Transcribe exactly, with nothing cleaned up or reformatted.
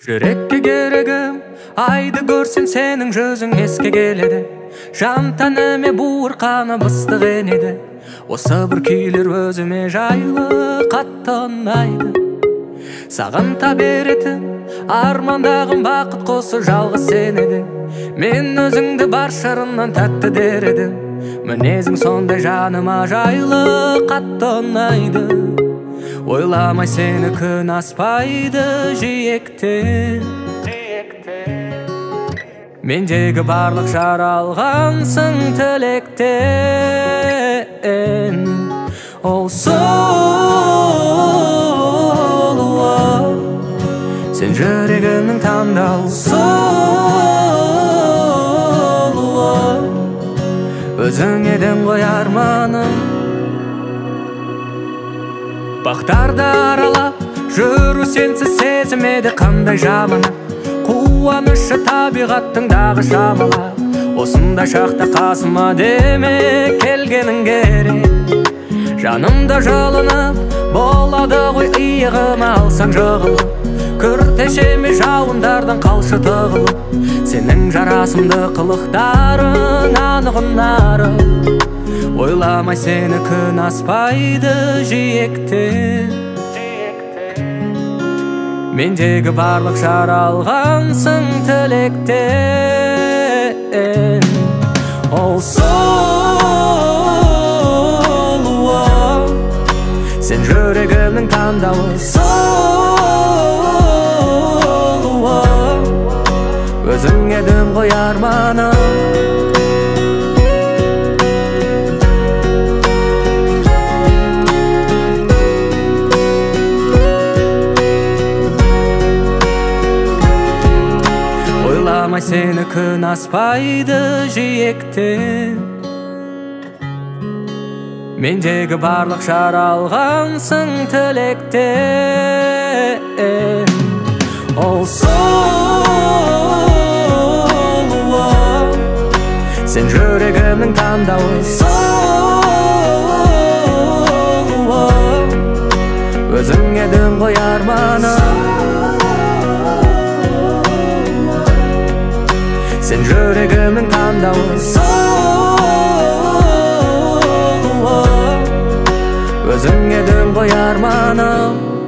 Жүрекке керегім айды көрсем сенің жүзің еске келеді. Жан тәніме буырқанып ыстық енеді. Осы бір күйлер өзіме жайлы қатты ұнайды. Саған беретін армандағым бақыт қосы жалғыз сен едің. Мен өзіңді бар шырыннан тәтті дер едім. Мінезің сондай жаныма жайлы қатты ұнайды. Ойламай сені күн аспайды жиектен. Мендегі барлық жаралғансың тілектен. Ол сұлу, сен жүрегімнің таңдау сұлу, өзің едің ғой арманым. Бақтарды аралап жүру сенсіз сезімеді қандай жаманы. Қуанышы табиғаттың дағы шамалап, осында шақта қасыма деме келгенің керек. Жанымда жалынып болады ғой иығыма алсаң жығылып. Күртешеме жауындардан қалшы тығылып, сенің жарасымды қылықтарың анық ұнарым. Ойламай сені күн аспайды жиектен. Мендегі барлық жаралғансың тілектен. Ол сұлу, сен жүрегімнің таңдауы сұлу, өзің едің ғой арманым. Ойламай сені күн аспайды жиектен. Мендегі барлық жаралғансың тілектен. Ол сұлу, сен жүрегімнің таңдауы сұлу, өзің едің ғой арманым. Сен жүрегімнің таңдауы сұлу, өзің едің ғой арманым.